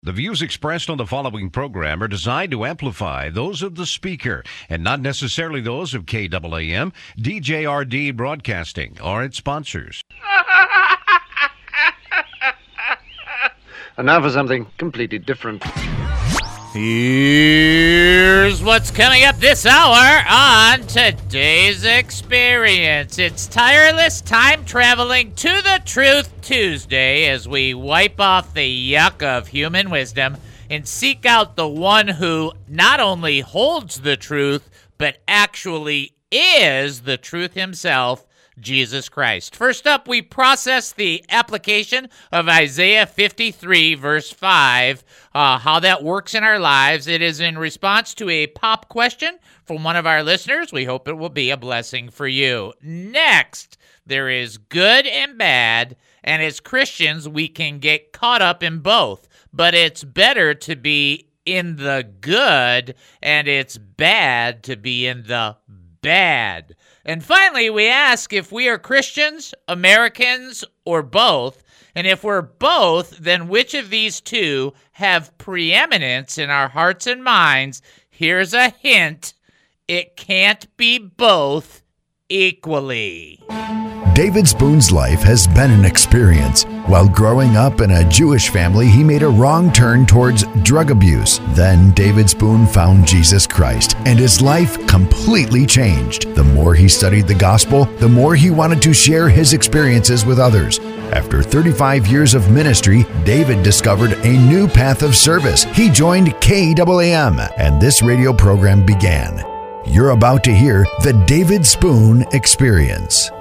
The views expressed on the following program are designed to amplify those of the speaker and not necessarily those of KAAM, DJRD Broadcasting, or its sponsors. And now for something completely different. Here's what's coming up this hour on today's experience. It's tireless time traveling to the Truth Tuesday as we wipe off the yuck of human wisdom and seek out the one who not only holds the truth, but actually is the truth himself, Jesus Christ. First up, we process the application of Isaiah 53, verse 5, how that works in our lives. It is in response to a pop question from one of our listeners. We hope it will be a blessing for you. Next, there is good and bad, and as Christians, we can get caught up in both, but it's better to be in the good, and it's bad to be in the bad. And finally, we ask if we are Christians, Americans, or both. And if we're both, then which of these two have preeminence in our hearts and minds? Here's a hint. It can't be both equally. David Spoon's life has been an experience. While growing up in a Jewish family, he made a wrong turn towards drug abuse. Then David Spoon found Jesus Christ, and his life completely changed. The more he studied the gospel, the more he wanted to share his experiences with others. After 35 years of ministry, David discovered a new path of service. He joined KAAM, and this radio program began. You're about to hear the David Spoon Experience.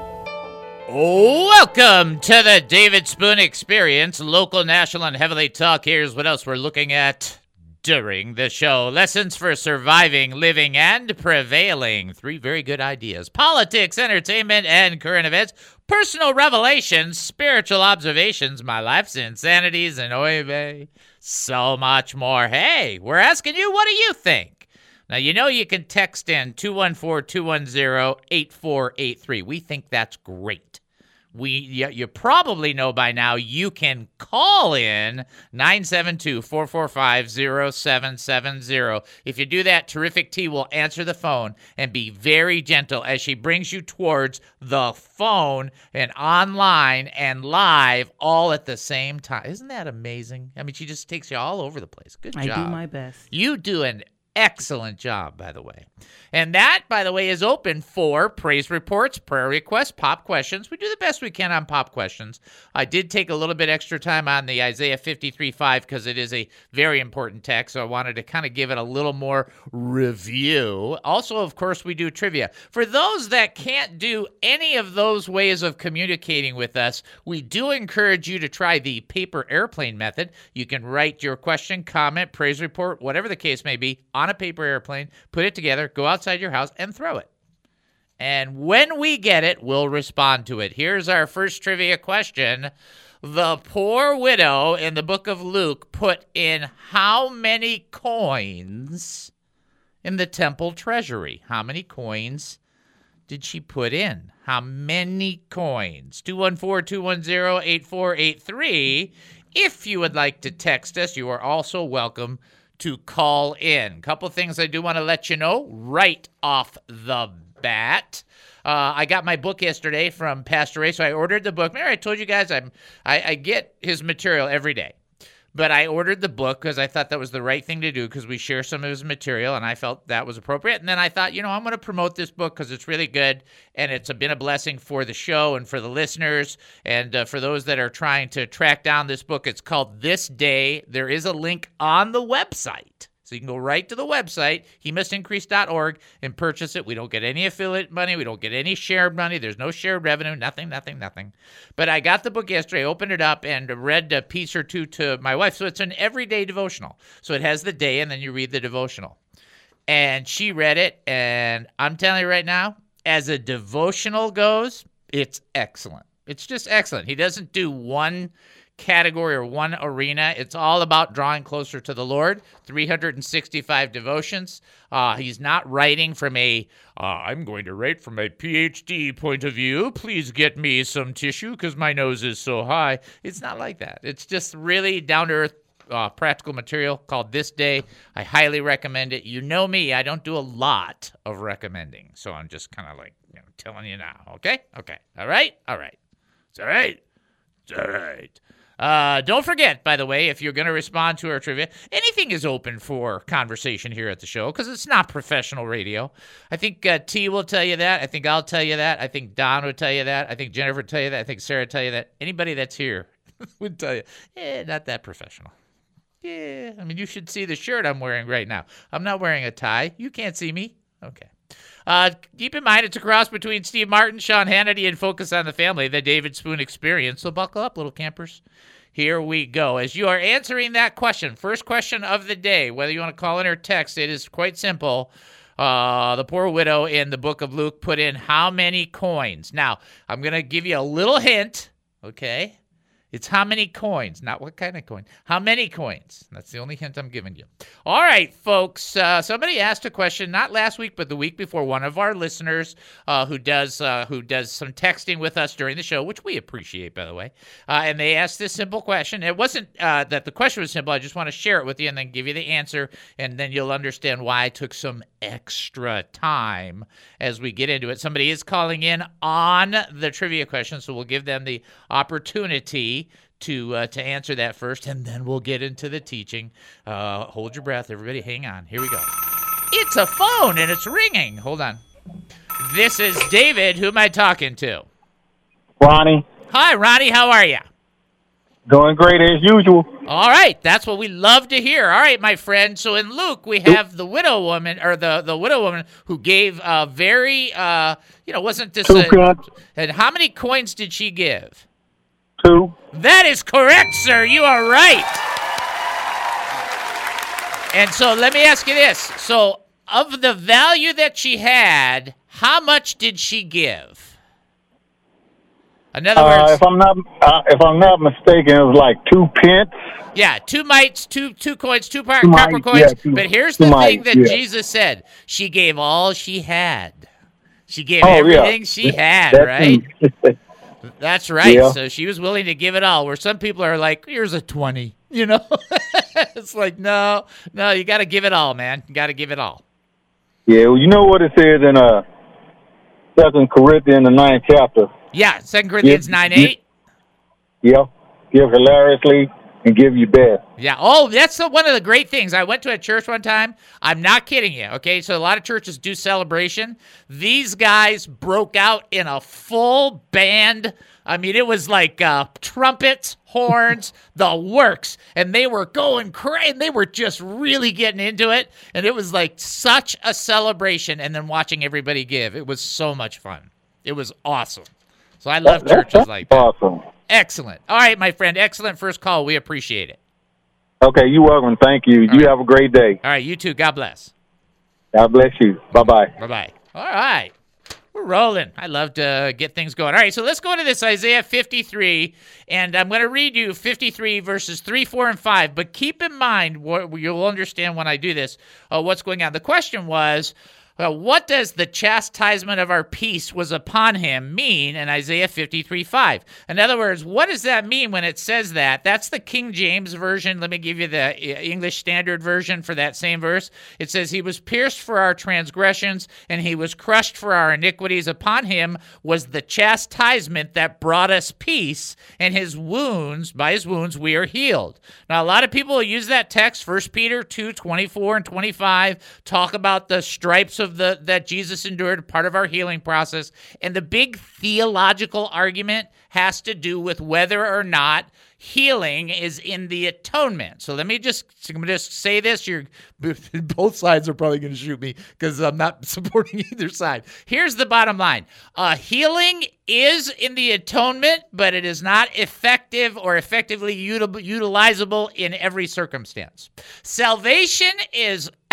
Welcome to the David Spoon Experience, local, national, and heavily talk. Here's what else we're looking at during the show. Lessons for surviving, living, and prevailing. 3 very good ideas. Politics, entertainment, and current events. Personal revelations, spiritual observations, my life's insanities, and oy vey, so much more. Hey, we're asking you, what do you think? Now, you know you can text in 214-210-8483. We think that's great. You probably know by now you can call in 972-445-0770. If you do that, Terrific T will answer the phone and be very gentle as she brings you towards the phone and online and live all at the same time. Isn't that amazing? I mean, she just takes you all over the place. Good job. I do my best. You do an excellent job, by the way. And that, by the way, is open for praise reports, prayer requests, pop questions. We do the best we can on pop questions. I did take a little bit extra time on the Isaiah 53:5 because it is a very important text, so I wanted to kind of give it a little more review. Also, of course, we do trivia. For those that can't do any of those ways of communicating with us, we do encourage you to try the paper airplane method. You can write your question, comment, praise report, whatever the case may be, on a paper airplane, put it together, go outside your house, and throw it. And when we get it, we'll respond to it. Here's our first trivia question. The poor widow in the book of Luke put in how many coins in the temple treasury? How many coins did she put in? How many coins? 214-210-8483. If you would like to text us, you are also welcome to call in. Couple things I do want to let you know right off the bat. I got my book yesterday from Pastor Ray, so I ordered the book. Remember I told you guys I get his material every day. But I ordered the book because I thought that was the right thing to do because we share some of his material, and I felt that was appropriate. And then I thought, I'm going to promote this book because it's really good, and it's been a blessing for the show and for the listeners. And for those that are trying to track down this book, it's called This Day. There is a link on the website. So you can go right to the website, hemustincrease.org, and purchase it. We don't get any affiliate money. We don't get any shared money. There's no shared revenue, nothing. But I got the book yesterday, opened it up, and read a piece or two to my wife. So it's an everyday devotional. So it has the day, and then you read the devotional. And she read it, and I'm telling you right now, as a devotional goes, it's excellent. It's just excellent. He doesn't do one category or one arena. It's all about drawing closer to the Lord. 365 devotions. He's not writing from I'm going to write from a PhD point of view. Please get me some tissue because my nose is so high. It's not like that. It's just really down to earth practical material called This Day. I highly recommend it. You know me, I don't do a lot of recommending, so I'm just kind of like telling you now. Okay? Okay. All right? All right. It's all right. It's all right. Don't forget, by the way, if you're going to respond to our trivia, anything is open for conversation here at the show because it's not professional radio. I think T will tell you that. I think I'll tell you that. I think Don would tell you that. I think Jennifer would tell you that. I think Sarah would tell you that. Anybody that's here would tell you, not that professional. Yeah, I mean, you should see the shirt I'm wearing right now. I'm not wearing a tie. You can't see me. Okay. Keep in mind, it's a cross between Steve Martin, Sean Hannity, and Focus on the Family, the David Spoon Experience. So buckle up, little campers. Here we go. As you are answering that question, first question of the day, whether you want to call in or text, it is quite simple. The poor widow in the book of Luke put in how many coins. Now, I'm going to give you a little hint, okay? It's how many coins, not what kind of coin. How many coins? That's the only hint I'm giving you. All right, folks. Somebody asked a question, not last week, but the week before. One of our listeners who does some texting with us during the show, which we appreciate, by the way. And they asked this simple question. It wasn't that the question was simple. I just want to share it with you and then give you the answer, and then you'll understand why I took some extra time as we get into it. Somebody is calling in on the trivia question, so we'll give them the opportunity to answer that first, and then we'll get into the teaching. Hold your breath, everybody. Hang on. Here we go. It's a phone, and it's ringing. Hold on. This is David. Who am I talking to? Ronnie. Hi, Ronnie. How are you? Doing great as usual. All right. That's what we love to hear. All right, my friend. So in Luke, we have the widow woman, or the widow woman who gave a very, wasn't this and how many coins did she give? 2. That is correct, sir. You are right. And so let me ask you this. So of the value that she had, how much did she give? In other words, if I'm not mistaken, it was like 2 pence. Yeah, 2 mites, two coins, 2 copper coins. Yeah, but here's the thing that Jesus said: she gave all she had. She gave everything she had, right? That's right. Yeah. So she was willing to give it all. Where some people are like, "Here's a 20," It's like, no, you got to give it all, man. You got to give it all. Yeah, well, you know what it says in 2 Corinthians, the 9th chapter. Yeah, 2 Corinthians 9:8. Yeah, give hilariously and give your best. Yeah. Oh, that's one of the great things. I went to a church one time. I'm not kidding you. Okay, so a lot of churches do celebration. These guys broke out in a full band. I mean, it was like trumpets, horns, the works, and they were going crazy. They were just really getting into it, and it was like such a celebration. And then watching everybody give, it was so much fun. It was awesome. So I love churches like that. Awesome. Excellent. All right, my friend. Excellent first call. We appreciate it. Okay, you're welcome. Thank you. You have a great day. All right, you too. God bless. God bless you. Bye-bye. Bye-bye. All right. We're rolling. I love to get things going. All right, so let's go to this Isaiah 53, and I'm going to read you 53 verses 3, 4, and 5. But keep in mind, you'll understand when I do this, what's going on. The question was, what does the chastisement of our peace was upon him mean in Isaiah 53:5? In other words, what does that mean when it says that? That's the King James Version. Let me give you the English Standard Version for that same verse. It says, he was pierced for our transgressions, and he was crushed for our iniquities. Upon him was the chastisement that brought us peace, and by his wounds we are healed. Now, a lot of people use that text, 1 Peter 2:24 and 25, talk about the stripes of that Jesus endured, part of our healing process. And the big theological argument has to do with whether or not healing is in the atonement. So let me just say this. Both sides are probably going to shoot me because I'm not supporting either side. Here's the bottom line. Healing is in the atonement, but it is not effective or effectively utilizable in every circumstance. Salvation is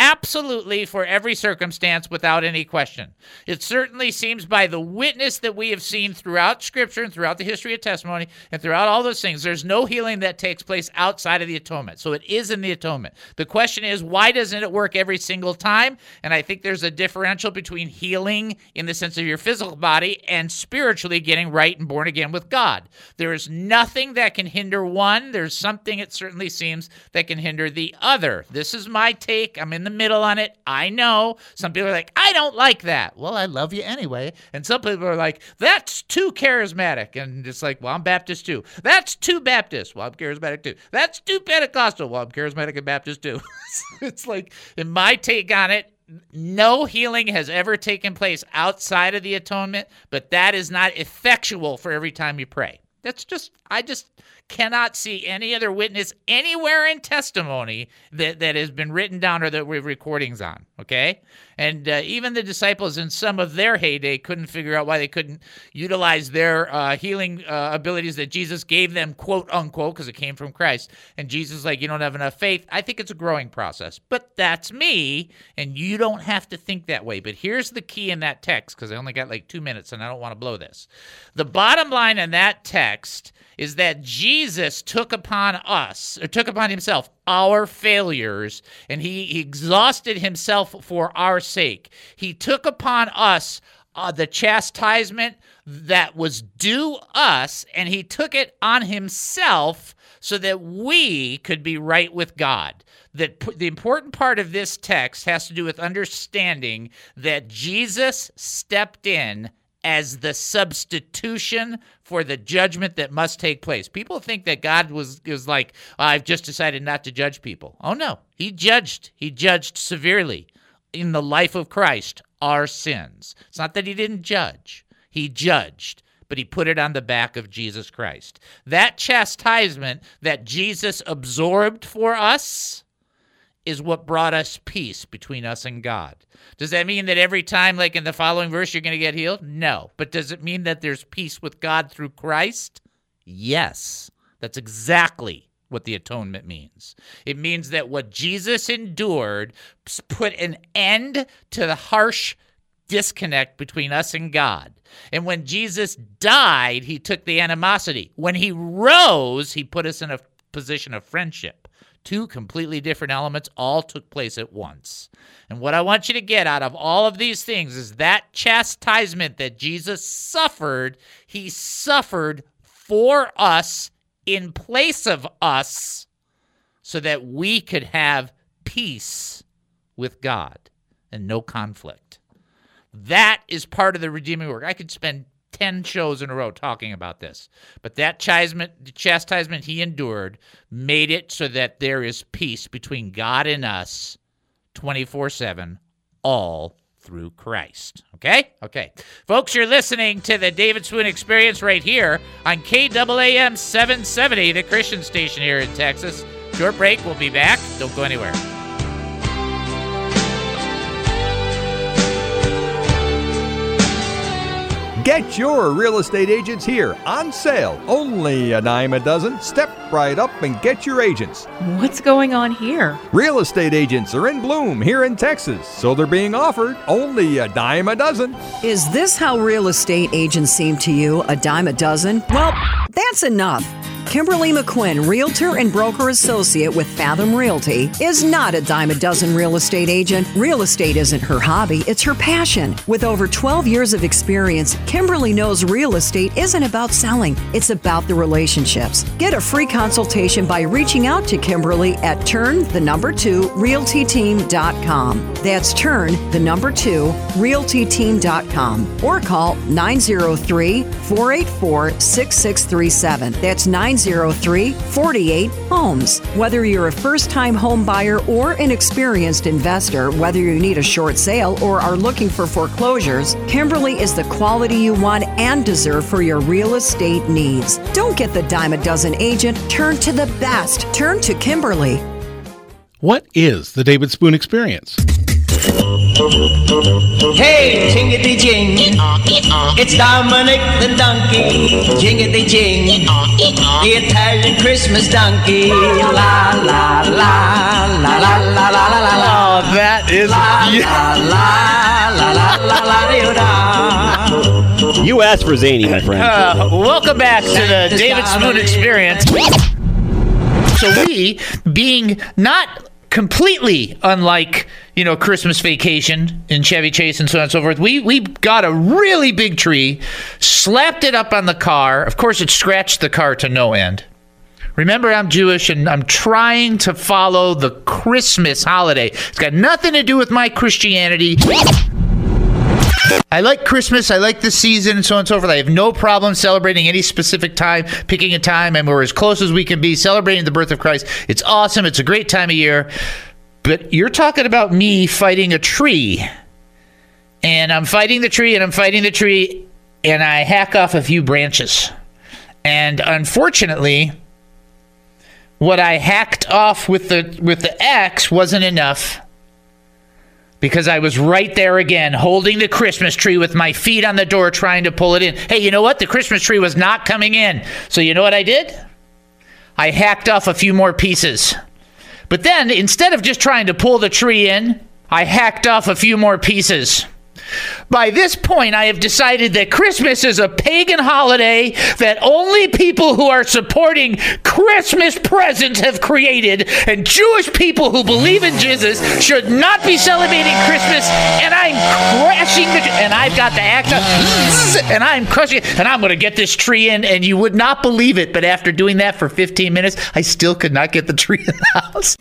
absolutely for every circumstance without any question. It certainly seems by the witness that we have seen throughout Scripture and throughout the history of testimony and throughout all those things, there's no healing that takes place outside of the atonement. So it is in the atonement. The question is, why doesn't it work every single time? And I think there's a differential between healing in the sense of your physical body and spiritually getting right and born again with God. There is nothing that can hinder one. There's something, it certainly seems, that can hinder the other. This is my take. I'm in the middle on it. I know. Some people are like, I don't like that. Well, I love you anyway. And some people are like, that's too charismatic. And it's like, well, I'm Baptist too. That's too Baptist. Well, I'm charismatic too. That's too Pentecostal. Well, I'm charismatic and Baptist too. It's like, in my take on it, no healing has ever taken place outside of the atonement, but that is not effectual for every time you pray. I just cannot see any other witness anywhere in testimony that has been written down or that we have recordings on, okay? And even the disciples in some of their heyday couldn't figure out why they couldn't utilize their healing abilities that Jesus gave them, quote unquote, because it came from Christ. And Jesus is like, you don't have enough faith. I think it's a growing process. But that's me, and you don't have to think that way. But here's the key in that text, because I only got like 2 minutes, and I don't want to blow this. The bottom line in that text is that Jesus took upon himself our failures, and he exhausted himself for our sake. He took upon us the chastisement that was due us, and he took it on himself so that we could be right with God. The important part of this text has to do with understanding that Jesus stepped in as the substitution for the judgment that must take place. People think that God was like, I've just decided not to judge people. Oh, no. He judged severely in the life of Christ our sins. It's not that he didn't judge. He judged, but he put it on the back of Jesus Christ. That chastisement that Jesus absorbed for us is what brought us peace between us and God. Does that mean that every time, like in the following verse, you're going to get healed? No. But does it mean that there's peace with God through Christ? Yes. That's exactly what the atonement means. It means that what Jesus endured put an end to the harsh disconnect between us and God. And when Jesus died, he took the animosity. When he rose, he put us in a position of friendship. Two completely different elements all took place at once. And what I want you to get out of all of these things is that chastisement that Jesus suffered, he suffered for us in place of us so that we could have peace with God and no conflict. That is part of the redeeming work. I could spend 10 shows in a row talking about this. But that chastisement he endured made it so that there is peace between God and us 24/7, all through Christ. Okay? Okay. Folks, you're listening to the David Spoon Experience right here on KAAM 770, the Christian station here in Texas. Short break. We'll be back. Don't go anywhere. Get your real estate agents here on sale. Only a dime a dozen. Step right up and get your agents. What's going on here? Real estate agents are in bloom here in Texas, so they're being offered only a dime a dozen. Is this how real estate agents seem to you, a dime a dozen? Well, that's enough. Kimberly McQuinn, Realtor and Broker Associate with Fathom Realty, is not a dime a dozen real estate agent. Real estate isn't her hobby, it's her passion. With over 12 years of experience, Kimberly knows real estate isn't about selling, it's about the relationships. Get a free consultation by reaching out to Kimberly at turn2realtyteam.com. That's turn2realtyteam.com or call 903-484-6637. That's 903-48-HOMES. Whether you're a first-time home buyer or an experienced investor, whether you need a short sale or are looking for foreclosures, Kimberly is the quality you want and deserve for your real estate needs. Don't get the dime a dozen agent. Turn to the best. Turn to Kimberly. What is the David Spoon Experience? Hey, jingity jing, it's Dominic the donkey. Jingity jing, the Italian Christmas donkey. La la la la la la la la la. That is You asked for zany, my friend. welcome back to the David Spoon Experience. So we, being not completely unlike, Christmas Vacation in Chevy Chase and so on and so forth, we got a really big tree, slapped it up on the car. Of course, it scratched the car to no end. Remember, I'm Jewish, and I'm trying to follow the Christmas holiday. It's got nothing to do with my Christianity. I like Christmas. I like the season and so on and so forth. I have no problem celebrating any specific time, picking a time, and we're as close as we can be celebrating the birth of Christ. It's awesome. It's a great time of year. But you're talking about me fighting a tree. And I'm fighting the tree, and I hack off a few branches. And unfortunately, what I hacked off with the axe wasn't enough, because I was right there again, holding the Christmas tree with my feet on the door, trying to pull it in. Hey, you know what? The Christmas tree was not coming in. So you know what I did? I hacked off a few more pieces. But then, instead of just trying to pull the tree in, I hacked off a few more pieces. By this point, I have decided that Christmas is a pagan holiday that only people who are supporting Christmas presents have created, and Jewish people who believe in Jesus should not be celebrating Christmas, and I'm crashing and I've got the act and I'm crushing it, and I'm going to get this tree in, and you would not believe it, but after doing that for 15 minutes, I still could not get the tree in the house.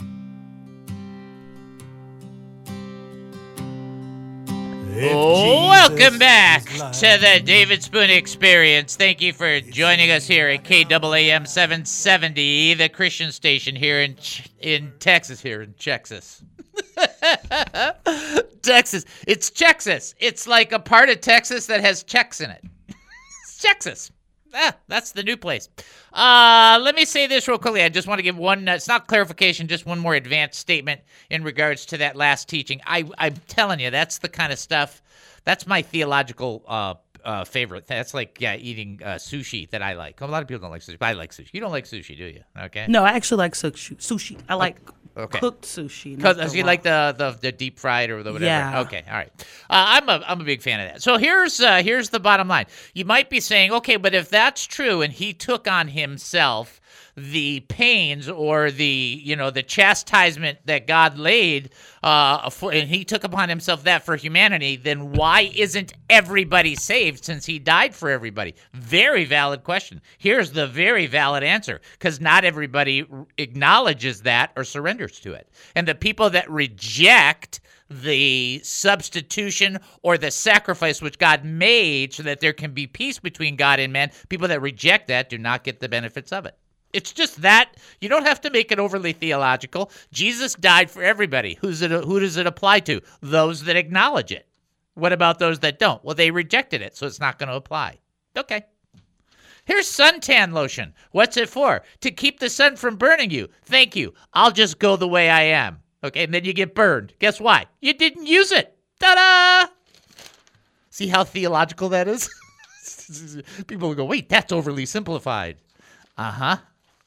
Welcome back to the David Spoon Experience. Thank you for joining us here at KAAM 770, the Christian station here in Texas. Texas. It's Texas. It's like a part of Texas that has checks in it. It's Texas. That's the new place. Let me say this real quickly. I just want to give one, it's not clarification, just one more advanced statement in regards to that last teaching. I'm telling you, that's the kind of stuff, that's my theological favorite. That's like, eating sushi that I like. A lot of people don't like sushi, but I like sushi. You don't like sushi, do you? Okay. No, I actually like sushi. I like cooked sushi. Because you like the deep fried or the whatever. Yeah. Okay. All right. I'm a big fan of that. So here's the bottom line. You might be saying, okay, but if that's true and he took on himself the pains or the chastisement that God laid, and he took upon himself that for humanity, then why isn't everybody saved since he died for everybody? Very valid question. Here's the very valid answer, because not everybody acknowledges that or surrenders to it. And the people that reject the substitution or the sacrifice which God made so that there can be peace between God and man, people that reject that do not get the benefits of it. It's just that. You don't have to make it overly theological. Jesus died for everybody. Who does it apply to? Those that acknowledge it. What about those that don't? Well, they rejected it, so it's not going to apply. Okay. Here's suntan lotion. What's it for? To keep the sun from burning you. Thank you. I'll just go the way I am. Okay, and then you get burned. Guess why? You didn't use it. Ta-da! See how theological that is? People will go, wait, that's overly simplified. Uh-huh.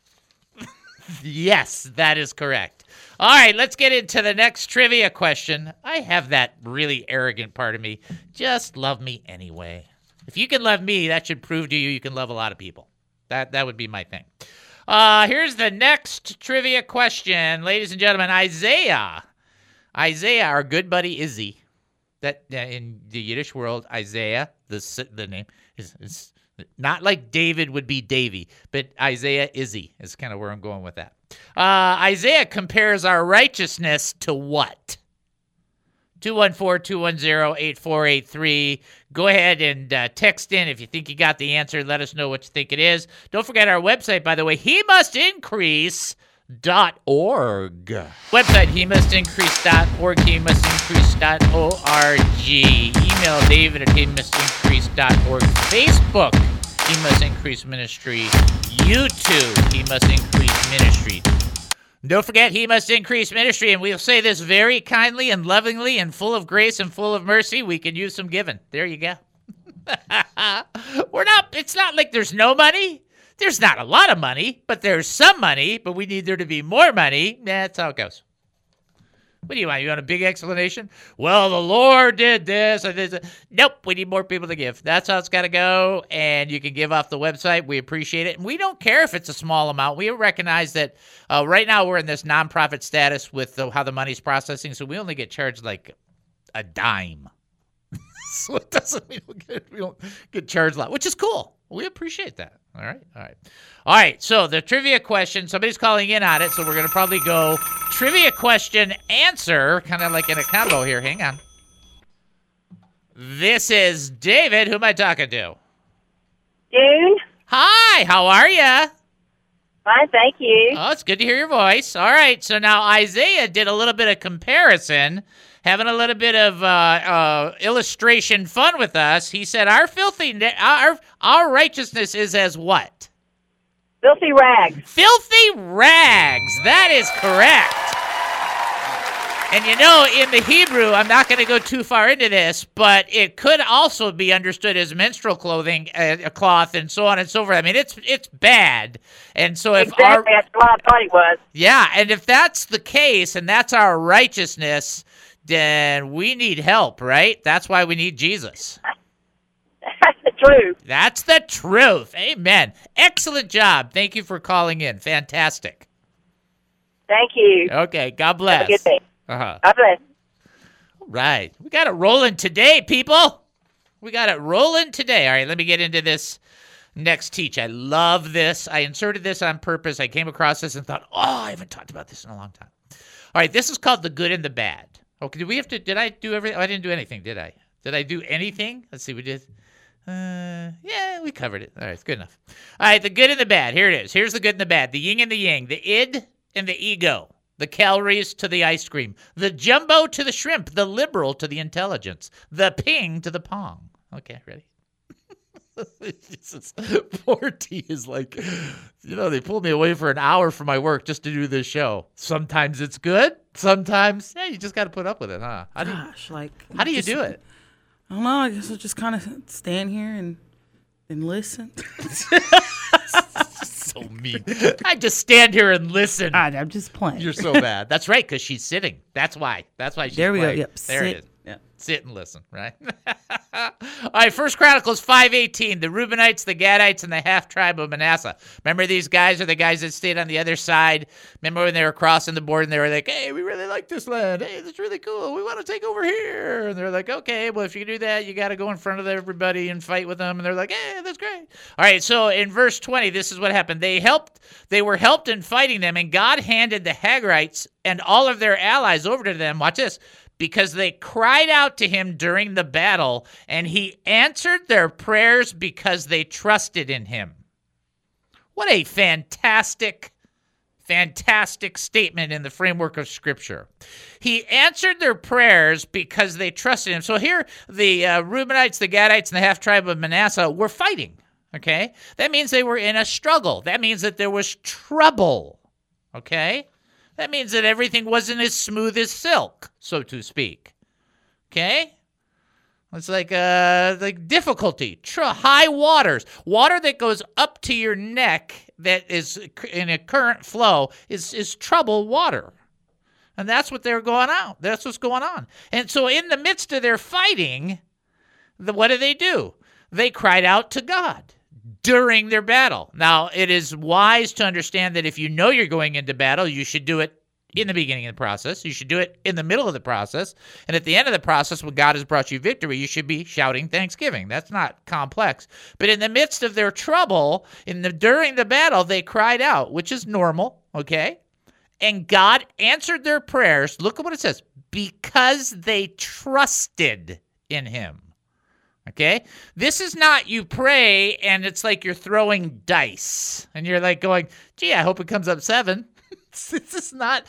Yes, that is correct. All right, let's get into the next trivia question. I have that really arrogant part of me. Just love me anyway. If you can love me, that should prove to you can love a lot of people. That would be my thing. Here's the next trivia question. Ladies and gentlemen, Isaiah, our good buddy Izzy, that in the Yiddish world, Isaiah, the name is not like David would be Davy, but Isaiah Izzy is kind of where I'm going with that. Isaiah compares our righteousness to what? 214-210-8483. Go ahead and text in if you think you got the answer. Let us know what you think it is. Don't forget our website, by the way, HeMustIncrease.org. Website, HeMustIncrease.org, HeMustIncrease.org. Email David at HeMustIncrease.org. Facebook, He Must Increase Ministry. YouTube, He Must Increase Ministry. Don't forget, He Must Increase Ministry, and we'll say this very kindly and lovingly and full of grace and full of mercy. We can use some giving. There you go. It's not like there's no money. There's not a lot of money, but there's some money, but we need there to be more money. That's how it goes. What do you want? You want a big explanation? Well, the Lord did this. And this. Nope, we need more people to give. That's how it's got to go, and you can give off the website. We appreciate it, and we don't care if it's a small amount. We recognize that right now we're in this nonprofit status with how the money's processing, so we only get charged like a dime. So it doesn't mean we don't get charged a lot, which is cool. We appreciate that. All right. So the trivia question, somebody's calling in on it, so we're going to probably go trivia question answer, kind of like in a combo here. Hang on. This is David. Who am I talking to? June. Hi, how are you? Fine, thank you. Oh, it's good to hear your voice. All right, so now Isaiah did a little bit of comparison, having a little bit of illustration fun with us. He said our righteousness is as what? Filthy rags. Filthy rags. That is correct. And in the Hebrew, I'm not going to go too far into this, but it could also be understood as menstrual clothing, a cloth, and so on and so forth. I mean, it's bad. And so if exactly, that's what I thought it was. Yeah, and if that's the case, and that's our righteousness, then we need help, right? That's why we need Jesus. That's the truth. That's the truth. Amen. Excellent job. Thank you for calling in. Fantastic. Thank you. Okay, God bless. Have a good day. God bless. All right. We got it rolling today, people. We got it rolling today. All right, let me get into this next teach. I love this. I inserted this on purpose. I came across this and thought, I haven't talked about this in a long time. All right, this is called the good and the bad. Okay, did I do everything? I didn't do anything, did I? Did I do anything? Let's see, we did. Yeah, we covered it. All right, it's good enough. All right, the good and the bad. Here it is. Here's the good and the bad. The yin and the yang. The id and the ego. The calories to the ice cream. The jumbo to the shrimp. The liberal to the intelligence. The ping to the pong. Okay, ready? Jesus. Poor T is like, they pulled me away for an hour from my work just to do this show. Sometimes it's good. Sometimes, you just got to put up with it, huh? How do you do it? I don't know. I guess I'll just kind of stand here and listen. So mean. I just stand here and listen. I'm just playing. You're so bad. That's right, because she's sitting. That's why she's there we playing. Go. Yep. There it is. Yep. Sit and listen, right? All right, 1 Chronicles 5:18, the Reubenites, the Gadites, and the half-tribe of Manasseh. Remember, these guys are the guys that stayed on the other side. Remember when they were crossing the border and they were like, hey, we really like this land. Hey, that's really cool. We want to take over here. And they're like, okay, well, if you do that, you got to go in front of everybody and fight with them. And they're like, hey, that's great. All right, so in verse 20, this is what happened. They were helped in fighting them, and God handed the Hagrites and all of their allies over to them. Watch this. Because they cried out to him during the battle, and he answered their prayers because they trusted in him. What a fantastic, fantastic statement in the framework of Scripture. He answered their prayers because they trusted him. So here, the Reubenites, the Gadites, and the half-tribe of Manasseh were fighting, okay? That means they were in a struggle. That means that there was trouble, okay? That means that everything wasn't as smooth as silk, so to speak. Okay? It's like difficulty, high waters. Water that goes up to your neck that is in a current flow is troubled water. And that's what they're going out. That's what's going on. And so in the midst of their fighting, what do? They cried out to God during their battle. Now, it is wise to understand that if you know you're going into battle, you should do it in the beginning of the process. You should do it in the middle of the process. And at the end of the process, when God has brought you victory, you should be shouting thanksgiving. That's not complex. But in the midst of their trouble, during the battle, they cried out, which is normal, okay? And God answered their prayers. Look at what it says. Because they trusted in him. Okay? This is not you pray and it's like you're throwing dice. And you're like going, gee, I hope it comes up 7. This is not,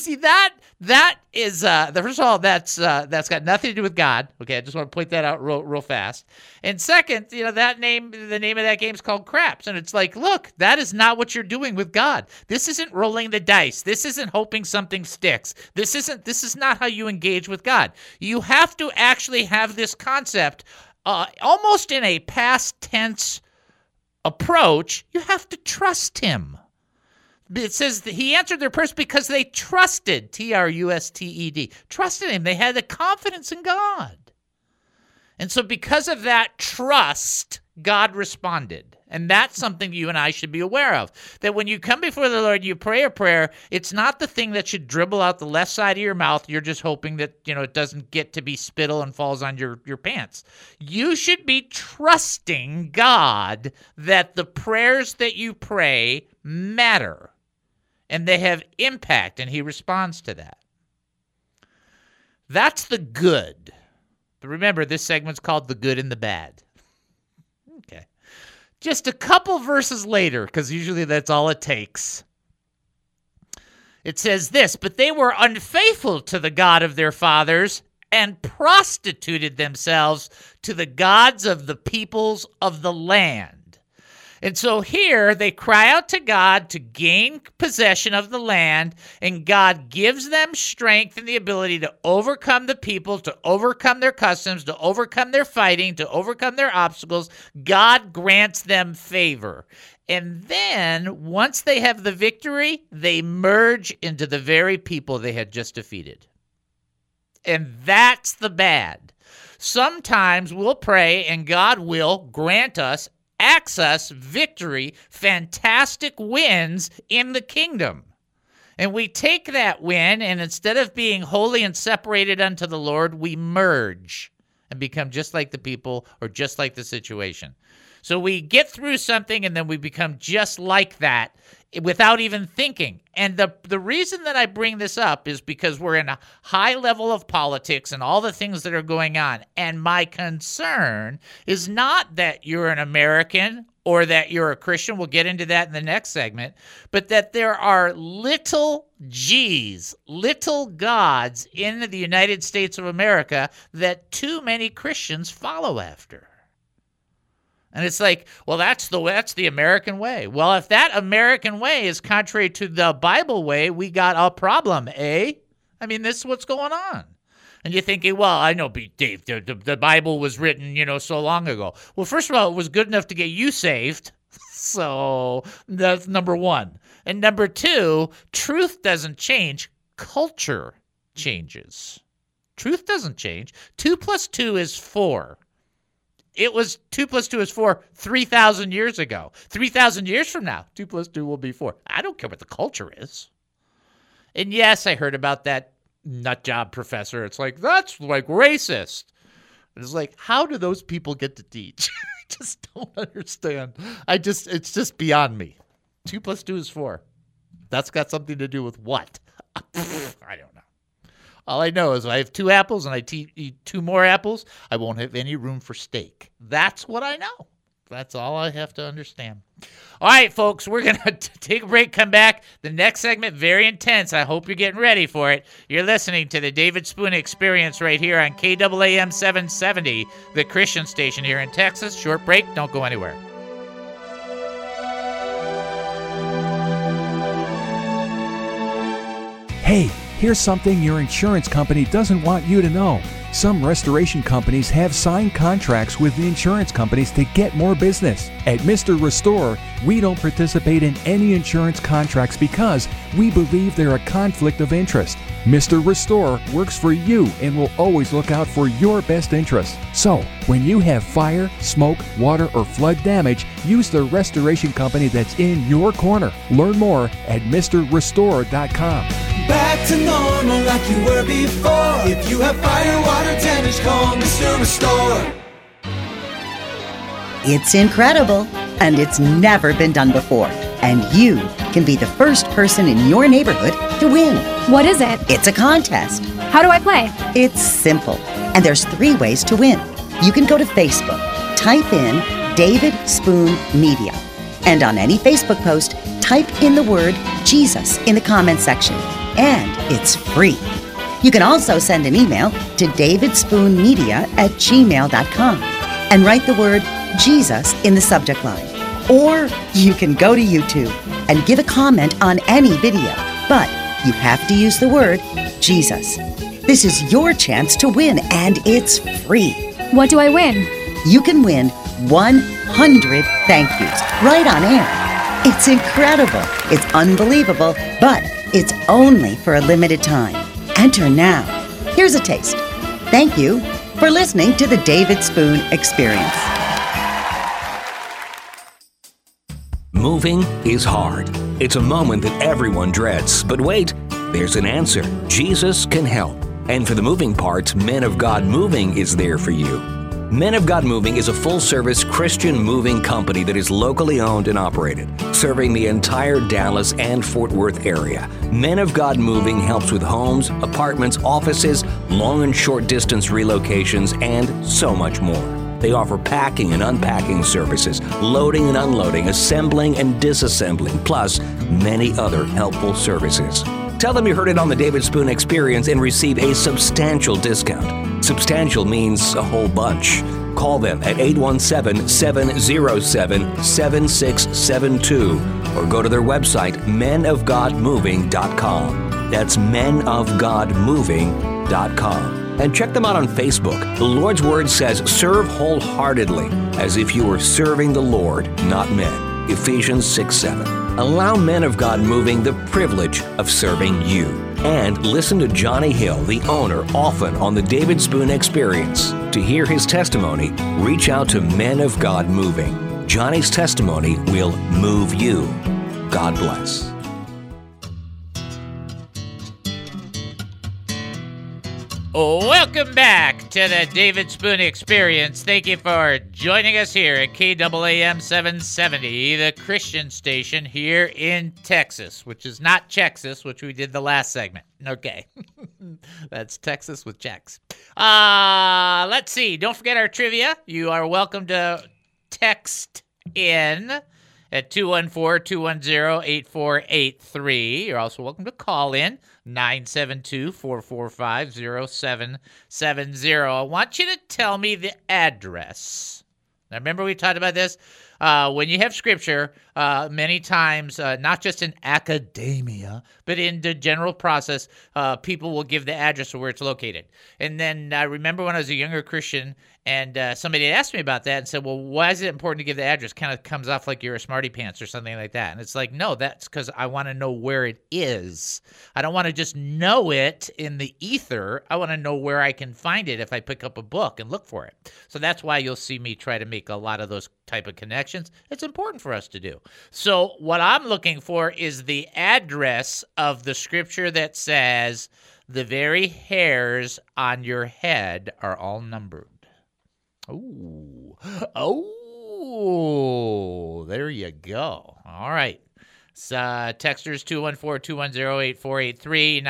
that is, first of all, that's got nothing to do with God. Okay, I just want to point that out real fast. And second, the name of that game is called craps. And it's like, look, that is not what you're doing with God. This isn't rolling the dice. This isn't hoping something sticks. This is not how you engage with God. You have to actually have this concept almost in a past tense approach. You have to trust him. It says that he answered their prayers because they trusted, Trusted, trusted him. They had the confidence in God. And so because of that trust, God responded. And that's something you and I should be aware of. That when you come before the Lord, you pray a prayer, it's not the thing that should dribble out the left side of your mouth. You're just hoping that, it doesn't get to be spittle and falls on your pants. You should be trusting God that the prayers that you pray matter. And they have impact, and he responds to that. That's the good. But remember, this segment's called The Good and the Bad. Okay. Just a couple verses later, because usually that's all it takes. It says this, but they were unfaithful to the God of their fathers and prostituted themselves to the gods of the peoples of the land. And so here they cry out to God to gain possession of the land, and God gives them strength and the ability to overcome the people, to overcome their customs, to overcome their fighting, to overcome their obstacles. God grants them favor. And then once they have the victory, they merge into the very people they had just defeated. And that's the bad. Sometimes we'll pray and God will grant us access, victory, fantastic wins in the kingdom. And we take that win, and instead of being holy and separated unto the Lord, we merge and become just like the people or just like the situation. So we get through something, and then we become just like that without even thinking. And the reason that I bring this up is because we're in a high level of politics and all the things that are going on. And my concern is not that you're an American or that you're a Christian. We'll get into that in the next segment. But that there are little G's, little gods in the United States of America that too many Christians follow after. And it's like, well, that's the American way. Well, if that American way is contrary to the Bible way, we got a problem, eh? I mean, this is what's going on. And you're thinking, well, I know, Dave, the Bible was written, so long ago. Well, first of all, it was good enough to get you saved. So that's number one. And number two, truth doesn't change. Culture changes. Truth doesn't change. 2 + 2 is 4. It was 2 + 2 is 4 3,000 years ago. 3,000 years from now, 2 + 2 will be 4. I don't care what the culture is. And yes, I heard about that nut job professor. It's like, that's like racist. It's like, how do those people get to teach? I just don't understand. It's just beyond me. 2 + 2 is 4. That's got something to do with what? I don't know. All I know is if I have 2 apples and I eat 2 more apples, I won't have any room for steak. That's what I know. That's all I have to understand. All right, folks, we're going to take a break, come back. The next segment, very intense. I hope you're getting ready for it. You're listening to the David Spoon Experience right here on KAAM 770, the Christian station here in Texas. Short break. Don't go anywhere. Hey, here's something your insurance company doesn't want you to know. Some restoration companies have signed contracts with the insurance companies to get more business. At Mr. Restore, we don't participate in any insurance contracts because we believe they're a conflict of interest. Mr. Restore works for you and will always look out for your best interest. So, when you have fire, smoke, water, or flood damage, use the restoration company that's in your corner. Learn more at MrRestore.com. Back to normal like you were before. If you have fire, water damage, call Mr. Restore. It's incredible, and it's never been done before. And you can be the first person in your neighborhood to win. What is it? It's a contest. How do I play? It's simple, and there's 3 ways to win. You can go to Facebook, type in David Spoon Media, and on any Facebook post, type in the word Jesus in the comments section. And it's free. You can also send an email to davidspoonmedia@gmail.com and write the word Jesus in the subject line. Or you can go to YouTube and give a comment on any video, but you have to use the word Jesus. This is your chance to win, and it's free. What do I win? You can win 100 thank yous right on air. It's incredible. It's unbelievable, but it's only for a limited time. Enter now. Here's a taste. Thank you for listening to the David Spoon Experience. Moving is hard. It's a moment that everyone dreads. But wait, there's an answer. Jesus can help. And for the moving parts, Men of God Moving is there for you. Men of God Moving is a full-service Christian moving company that is locally owned and operated, serving the entire Dallas and Fort Worth area. Men of God Moving helps with homes, apartments, offices, long and short distance relocations, and so much more. They offer packing and unpacking services, loading and unloading, assembling and disassembling, plus many other helpful services. Tell them you heard it on the David Spoon Experience and receive a substantial discount. Substantial means a whole bunch. Call them at 817-707-7672 or go to their website, menofgodmoving.com. That's menofgodmoving.com. And check them out on Facebook. The Lord's Word says, serve wholeheartedly, as if you were serving the Lord, not men. Ephesians 6:7. Allow Men of God Moving the privilege of serving you. And listen to Johnny Hill, the owner, often on the David Spoon Experience. To hear his testimony, reach out to Men of God Moving. Johnny's testimony will move you. God bless. Welcome back to the David Spoon Experience. Thank you for joining us here at KAAM 770, the Christian station here in Texas, which is not Chexas, which we did the last segment. Okay. That's Texas with checks. Let's see. Don't forget our trivia. You are welcome to text in at 214-210-8483. You're also welcome to call in 972-445-0770. I want you to tell me the address. Now, remember we talked about this? When you have scripture, many times, not just in academia, but in the general process, people will give the address of where it's located. And then I remember when I was a younger Christian, and somebody had asked me about that and said, well, why is it important to give the address? Kind of comes off like you're a smarty pants or something like that. And it's like, no, that's because I want to know where it is. I don't want to just know it in the ether. I want to know where I can find it if I pick up a book and look for it. So that's why you'll see me try to make a lot of those type of connections. It's important for us to do. So what I'm looking for is the address of the scripture that says the very hairs on your head are all numbered. Oh, there you go. All right. So, texters 214-210-8483,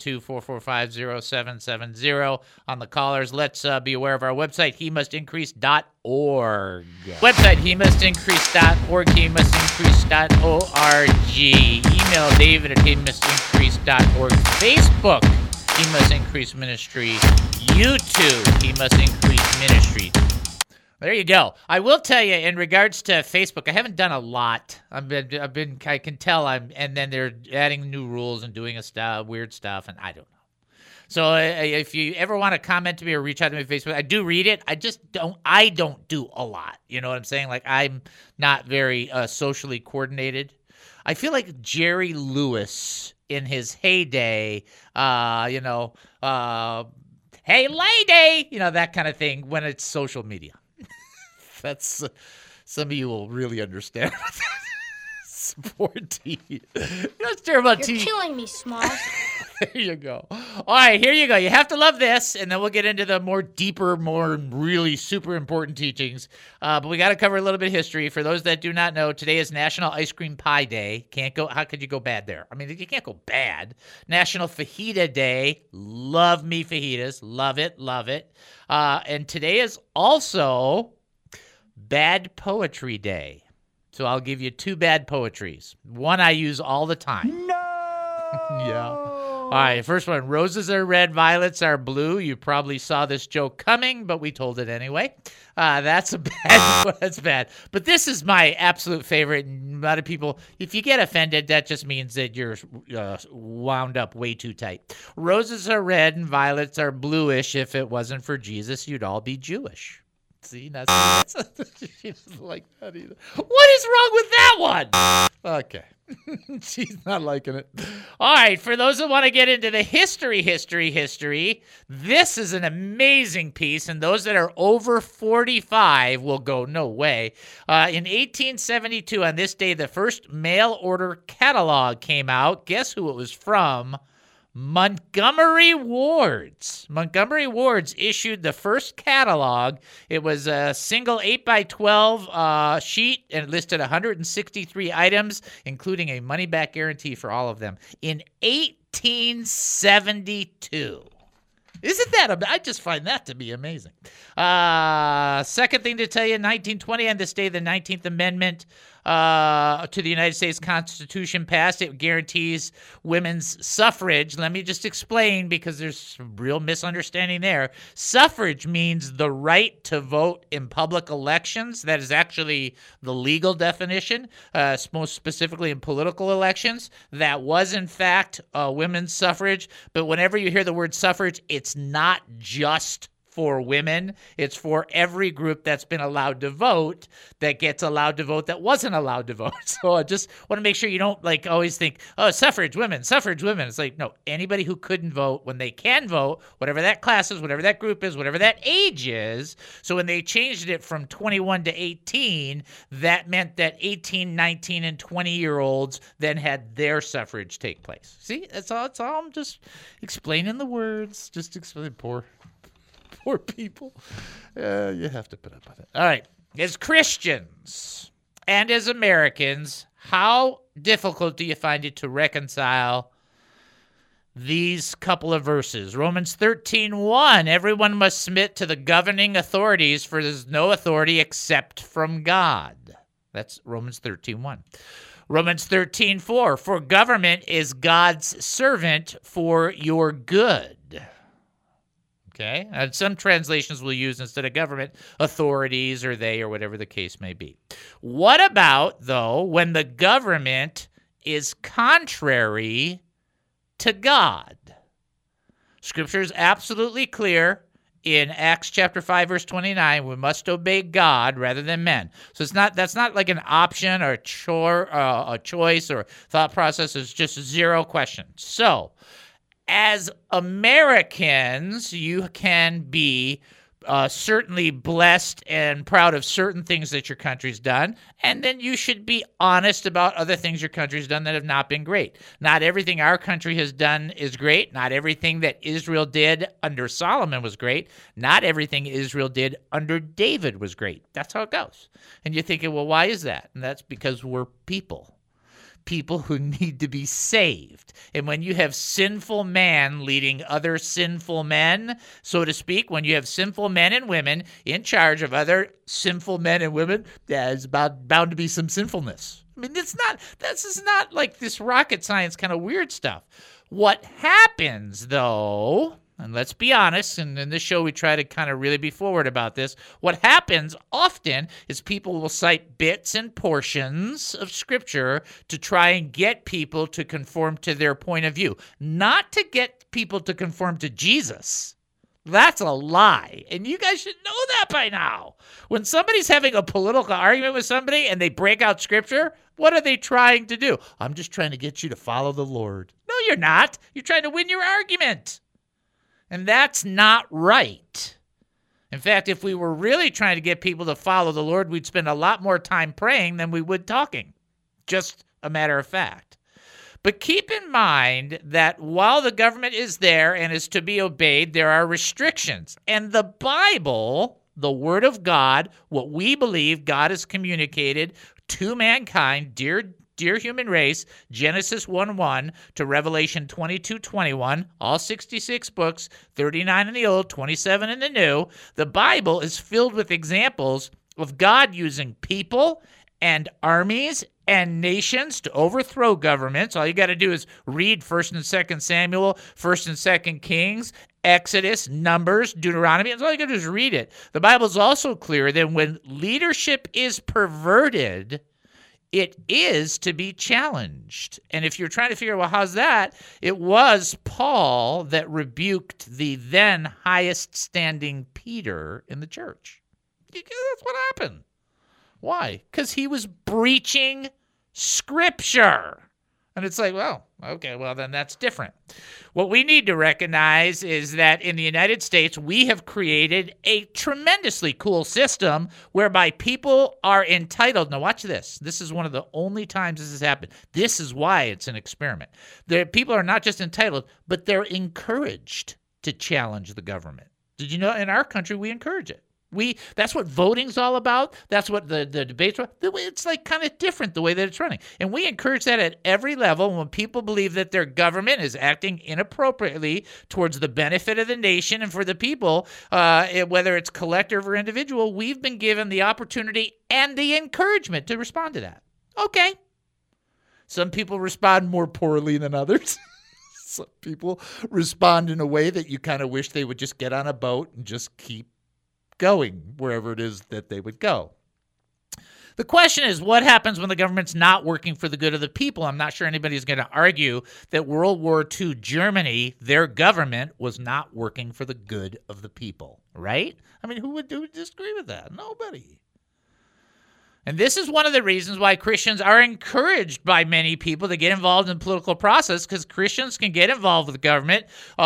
972-445-0770. On the callers, let's be aware of our website, hemustincrease.org. Website, hemustincrease.org, hemustincrease.org. Email David at hemustincrease.org. Facebook, He Must Increase Ministry. YouTube, He Must Increase Ministry. There you go. I will tell you, in regards to Facebook, I haven't done a lot. I can tell and then they're adding new rules and doing weird stuff, and I don't know. So if you ever want to comment to me or reach out to me on Facebook, I do read it. I don't do a lot. You know what I'm saying? Like, I'm not very socially coordinated. I feel like Jerry Lewis in his heyday, hey lady, that kind of thing when it's social media. That's some of you will really understand. Poor T. That's terrible. You're killing me, Smalls. There you go. All right, here you go. You have to love this, and then we'll get into the more deeper, more really super important teachings. But we got to cover a little bit of history. For those that do not know, today is National Ice Cream Pie Day. How could you go bad there? I mean, you can't go bad. National Fajita Day. Love me fajitas. Love it. Love it. And today is also Bad Poetry Day. So I'll give you two bad poetries. One I use all the time. No! Yeah. All right, first one. Roses are red, violets are blue. You probably saw this joke coming, but we told it anyway. That's a bad one. That's bad. But this is my absolute favorite. And a lot of people, if you get offended, that just means that you're wound up way too tight. Roses are red and violets are bluish. If it wasn't for Jesus, you'd all be Jewish. See, that's she doesn't like that either. What is wrong with that one? Okay. She's not liking it. All right. For those that want to get into the history, this is an amazing piece. And those that are over 45 will go, no way. In 1872, on this day, the first mail order catalog came out. Guess who it was from? Montgomery Wards. Montgomery Wards issued the first catalog. It was a single 8x12 sheet and it listed 163 items, including a money-back guarantee for all of them, in 1872. Isn't that? I just find that to be amazing. Second thing to tell you, 1920, on this day, the 19th Amendment to the United States Constitution passed. It guarantees women's suffrage. Let me just explain, because there's some real misunderstanding there. Suffrage means the right to vote in public elections. That is actually the legal definition, most specifically in political elections. That was, in fact, women's suffrage. But whenever you hear the word suffrage, it's not just for women. It's for every group that's been allowed to vote that gets allowed to vote that wasn't allowed to vote. So I just want to make sure you don't always think, oh, suffrage women. It's like, no, anybody who couldn't vote when they can vote, whatever that class is, whatever that group is, whatever that age is. So when they changed it from 21 to 18, that meant that 18, 19, and 20-year-olds then had their suffrage take place. See, that's all. I'm just explaining the words. Just explain. Poor people. You have to put up with it. All right. As Christians and as Americans, how difficult do you find it to reconcile these couple of verses? Romans 13:1, everyone must submit to the governing authorities, for there's no authority except from God. That's Romans 13:1. Romans 13:4, for government is God's servant for your good. Okay, and some translations will use, instead of government, authorities or they or whatever the case may be. What about, though, when the government is contrary to God? Scripture is absolutely clear in Acts chapter 5, verse 29. We must obey God rather than men. So that's not like an option or a choice or thought process. It's just zero question. So, as Americans, you can be certainly blessed and proud of certain things that your country's done, and then you should be honest about other things your country's done that have not been great. Not everything our country has done is great. Not everything that Israel did under Solomon was great. Not everything Israel did under David was great. That's how it goes. And you're thinking, well, why is that? And that's because we're people who need to be saved. And when you have sinful man leading other sinful men, so to speak, when you have sinful men and women in charge of other sinful men and women, there's bound to be some sinfulness. I mean, this is not like this rocket science kind of weird stuff. What happens, though, and let's be honest, and in this show we try to kind of really be forward about this, what happens often is people will cite bits and portions of Scripture to try and get people to conform to their point of view, not to get people to conform to Jesus. That's a lie, and you guys should know that by now. When somebody's having a political argument with somebody and they break out Scripture, what are they trying to do? I'm just trying to get you to follow the Lord. No, you're not. You're trying to win your argument. And that's not right. In fact, if we were really trying to get people to follow the Lord, we'd spend a lot more time praying than we would talking. Just a matter of fact. But keep in mind that while the government is there and is to be obeyed, there are restrictions. And the Bible, the Word of God, what we believe God has communicated to mankind, dear human race, Genesis 1:1 to Revelation 22:21, all 66 books, 39 in the Old, 27 in the New. The Bible is filled with examples of God using people and armies and nations to overthrow governments. All you got to do is read 1st and 2nd Samuel, 1st and 2nd Kings, Exodus, Numbers, Deuteronomy. That's all you got to do is read it. The Bible is also clear that when leadership is perverted, it is to be challenged. And if you're trying to figure out, well, how's that? It was Paul that rebuked the then highest standing Peter in the church. That's what happened. Why? Because he was breaching Scripture. And it's like, well, okay, well, then that's different. What we need to recognize is that in the United States, we have created a tremendously cool system whereby people are entitled. Now, watch this. This is one of the only times this has happened. This is why it's an experiment. People are not just entitled, but they're encouraged to challenge the government. Did you know in our country, we encourage it? That's what voting's all about. That's what the debates are. It's like kind of different the way that it's running. And we encourage that at every level. When people believe that their government is acting inappropriately towards the benefit of the nation and for the people, whether it's collective or individual, we've been given the opportunity and the encouragement to respond to that. Okay. Some people respond more poorly than others. Some people respond in a way that you kind of wish they would just get on a boat and just keep going wherever it is that they would go. The question is, what happens when the government's not working for the good of the people? I'm not sure anybody's going to argue that World War II Germany, their government, was not working for the good of the people, right? I mean, who would disagree with that? Nobody. And this is one of the reasons why Christians are encouraged by many people to get involved in the political process, because Christians can get involved with the government,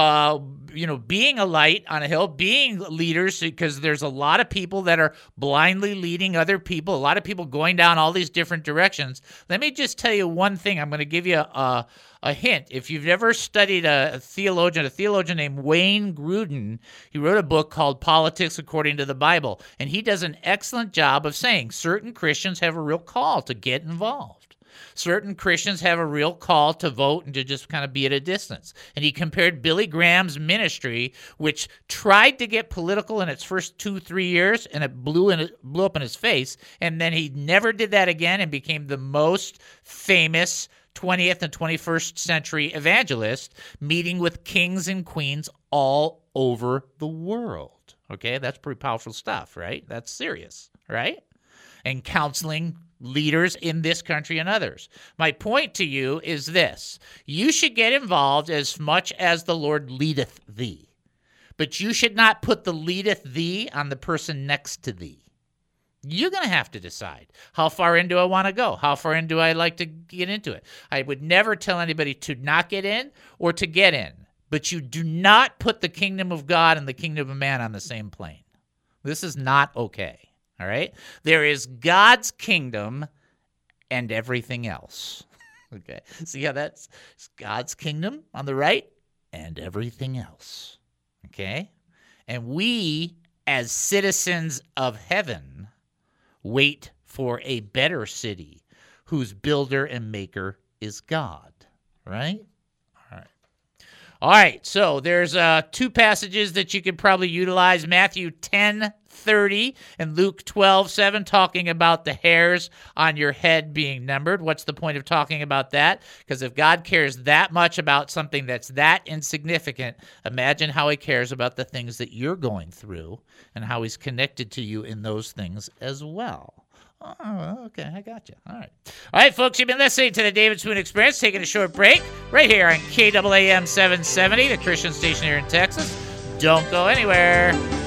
being a light on a hill, being leaders, because there's a lot of people that are blindly leading other people, a lot of people going down all these different directions. Let me just tell you one thing. I'm going to give you a hint. If you've ever studied a theologian named Wayne Grudem, he wrote a book called Politics According to the Bible, and he does an excellent job of saying certain Christians have a real call to get involved. Certain Christians have a real call to vote and to just kind of be at a distance. And he compared Billy Graham's ministry, which tried to get political in its first 2-3 years, and it blew up in his face, and then he never did that again and became the most famous 20th and 21st century evangelist, meeting with kings and queens all over the world. Okay, that's pretty powerful stuff, right? That's serious, right? And counseling leaders in this country and others. My point to you is this: you should get involved as much as the Lord leadeth thee, but you should not put the leadeth thee on the person next to thee. You're going to have to decide, how far in do I want to go? How far in do I like to get into it? I would never tell anybody to not get in or to get in, but you do not put the kingdom of God and the kingdom of man on the same plane. This is not okay, all right? There is God's kingdom and everything else, okay? See how that's God's kingdom on the right and everything else, okay? And we, as citizens of heaven, wait for a better city whose builder and maker is God, right? All right, so there's 2 passages that you could probably utilize, Matthew 10:30 and Luke 12:7, talking about the hairs on your head being numbered. What's the point of talking about that? Because if God cares that much about something that's that insignificant, imagine how he cares about the things that you're going through and how he's connected to you in those things as well. Oh, okay, I got you. All right, folks, you've been listening to the David Spoon Experience, taking a short break right here on KAAM 770, the Christian station here in Texas. Don't go anywhere.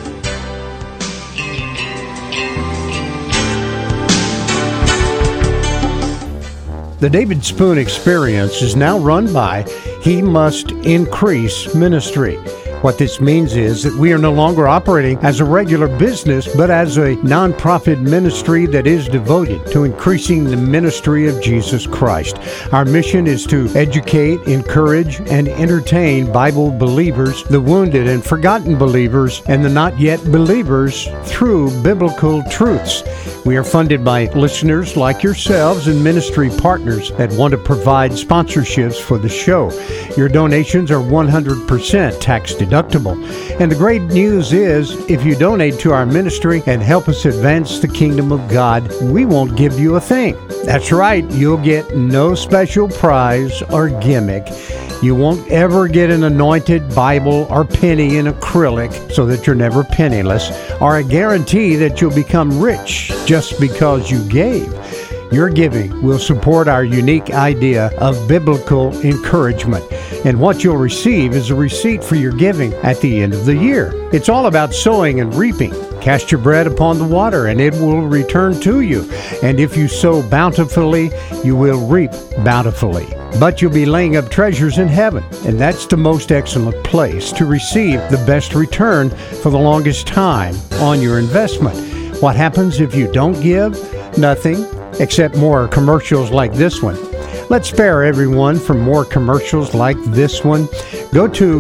The David Spoon Experience is now run by He Must Increase Ministry. What this means is that we are no longer operating as a regular business, but as a nonprofit ministry that is devoted to increasing the ministry of Jesus Christ. Our mission is to educate, encourage, and entertain Bible believers, the wounded and forgotten believers, and the not yet believers through biblical truths. We are funded by listeners like yourselves and ministry partners that want to provide sponsorships for the show. Your donations are 100% tax deductible. And the great news is, if you donate to our ministry and help us advance the kingdom of God, we won't give you a thing. That's right, you'll get no special prize or gimmick. You won't ever get an anointed Bible or penny in acrylic so that you're never penniless, or a guarantee that you'll become rich just because you gave. Your giving will support our unique idea of biblical encouragement. And what you'll receive is a receipt for your giving at the end of the year. It's all about sowing and reaping. Cast your bread upon the water, and it will return to you. And if you sow bountifully, you will reap bountifully. But you'll be laying up treasures in heaven, and that's the most excellent place to receive the best return for the longest time on your investment. What happens if you don't give? Nothing, except more commercials like this one. Let's spare everyone from more commercials like this one. Go to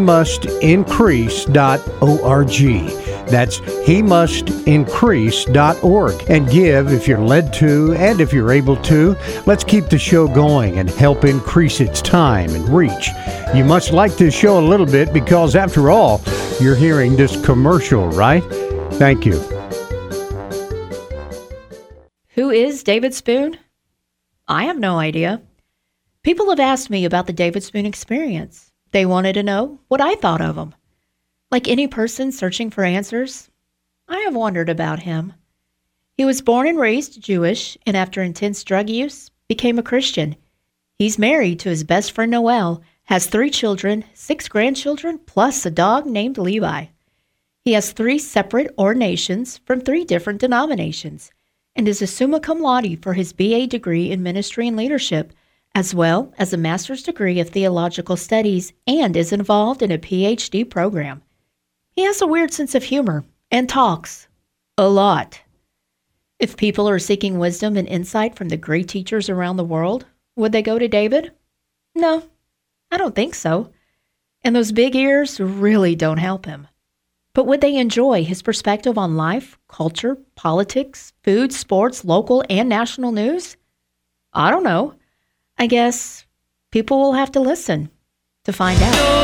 hemustincrease.org. That's hemustincrease.org, and give if you're led to and if you're able to. Let's keep the show going and help increase its time and reach. You must like this show a little bit because, after all, you're hearing this commercial, right? Thank you. Who is David Spoon? I have no idea. People have asked me about the David Spoon Experience. They wanted to know what I thought of him. Like any person searching for answers, I have wondered about him. He was born and raised Jewish, and after intense drug use, became a Christian. He's married to his best friend Noel, has 3 children, 6 grandchildren, plus a dog named Levi. He has 3 separate ordinations from 3 different denominations, and is a summa cum laude for his BA degree in ministry and leadership, as well as a master's degree of theological studies, and is involved in a PhD program. He has a weird sense of humor and talks a lot. If people are seeking wisdom and insight from the great teachers around the world, would they go to David? No, I don't think so. And those big ears really don't help him. But would they enjoy his perspective on life, culture, politics, food, sports, local and national news? I don't know. I guess people will have to listen to find out.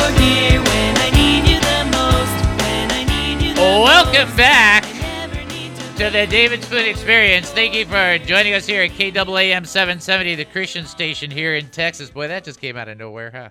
Welcome back to the David Spoon Experience. Thank you for joining us here at KAAM 770, the Christian station here in Texas. Boy, that just came out of nowhere, huh?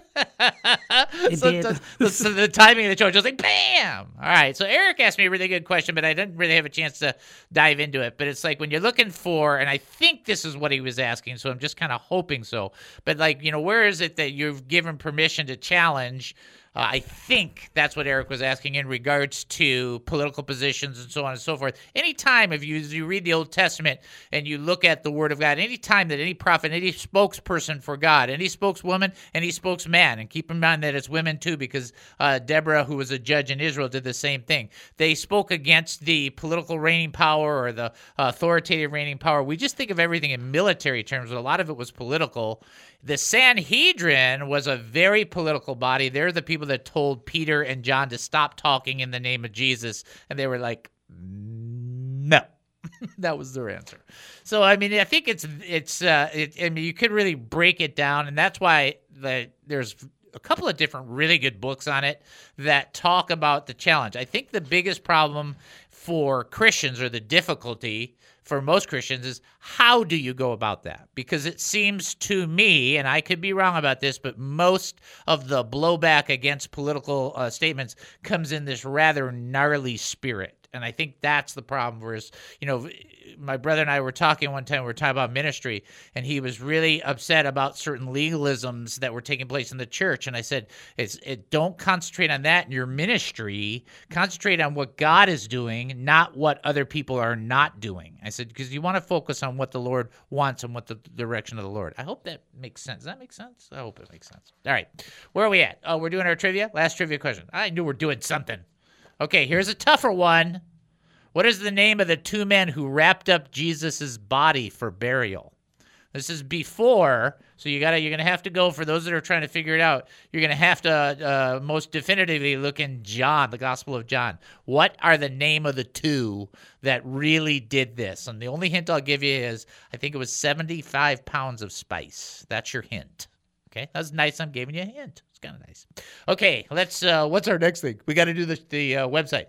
It did. The timing of the show, just like bam! All right, so Eric asked me a really good question, but I didn't really have a chance to dive into it. But it's like when you're looking for, and I think this is what he was asking, so I'm just kind of hoping so. But like, where is it that you've given permission to challenge? I think that's what Eric was asking in regards to political positions and so on and so forth. Anytime if you read the Old Testament and you look at the Word of God, anytime that any prophet, any spokesperson for God, any spokeswoman, any spokesman, and keep in mind that it's women too, because Deborah, who was a judge in Israel, did the same thing. They spoke against the political reigning power or the authoritative reigning power. We just think of everything in military terms, but a lot of it was political. The Sanhedrin was a very political body. They're the people that told Peter and John to stop talking in the name of Jesus, and they were like, no. That was their answer. So, I mean, I think you could really break it down, and that's why there's a couple of different really good books on it that talk about the challenge. I think the biggest problem for Christians, or the difficulty for most Christians, is how do you go about that? Because it seems to me, and I could be wrong about this, but most of the blowback against political statements comes in this rather gnarly spirit. And I think that's the problem. Whereas, my brother and I were talking one time, we were talking about ministry, and he was really upset about certain legalisms that were taking place in the church. And I said, don't concentrate on that in your ministry. Concentrate on what God is doing, not what other people are not doing. I said, because you want to focus on what the Lord wants and what the direction of the Lord. I hope that makes sense. Does that make sense? I hope it makes sense. All right. Where are we at? Oh, we're doing our trivia? Last trivia question. I knew we're doing something. Okay, here's a tougher one. What is the name of the 2 men who wrapped up Jesus' body for burial? This is before, so you're gonna have to go, for those that are trying to figure it out, you're gonna have to most definitively look in John, the Gospel of John. What are the name of the 2 that really did this? And the only hint I'll give you is, I think it was 75 pounds of spice. That's your hint. Okay, that's nice. I'm giving you a hint. Kind of nice. Okay, let's. What's our next thing? We got to do the website.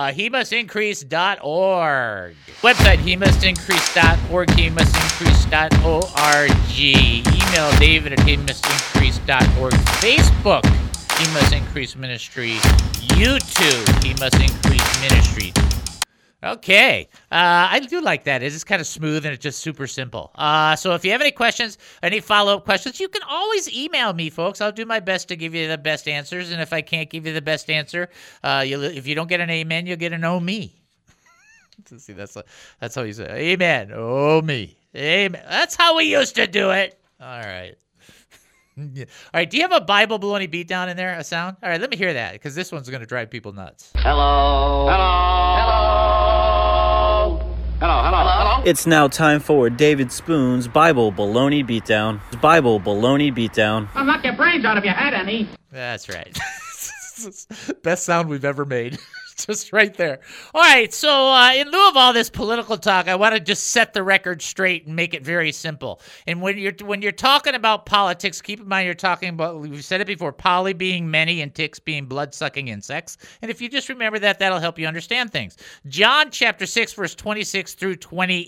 HeMustIncrease.org. Website, HeMustIncrease.org. HeMustIncrease.org. Email David at HeMustIncrease.org. Facebook, He Must Increase Ministry. YouTube, He Must Increase Ministry. Okay. I do like that. It's just kind of smooth and it's just super simple. So if you have any questions, any follow-up questions, you can always email me, folks. I'll do my best to give you the best answers. And if I can't give you the best answer, if you don't get an amen, you'll get an oh me. See, that's how you say it. Amen. Oh me. Amen. That's how we used to do it. All right. All right, do you have a Bible baloney beatdown in there, a sound? All right, let me hear that, because this one's going to drive people nuts. Hello. Hello. Hello. Hello. Hello. Hello. It's now time for David Spoon's Bible baloney beatdown. Bible baloney beatdown. I'll knock your brains out of your head, Annie. That's right. Best sound we've ever made. Just right there. All right, so in lieu of all this political talk, I want to just set the record straight and make it very simple. And when you're talking about politics, keep in mind you're talking about, we've said it before, poly being many and ticks being blood-sucking insects. And if you just remember that, that'll help you understand things. John chapter 6, verse 26 through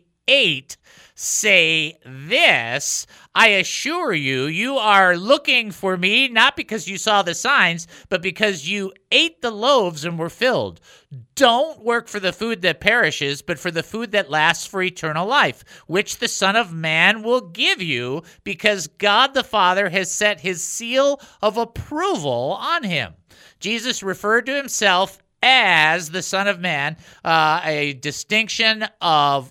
28 say this: I assure you, you are looking for me, not because you saw the signs, but because you ate the loaves and were filled. Don't work for the food that perishes, but for the food that lasts for eternal life, which the Son of Man will give you, because God the Father has set his seal of approval on him. Jesus referred to himself as the Son of Man, a distinction of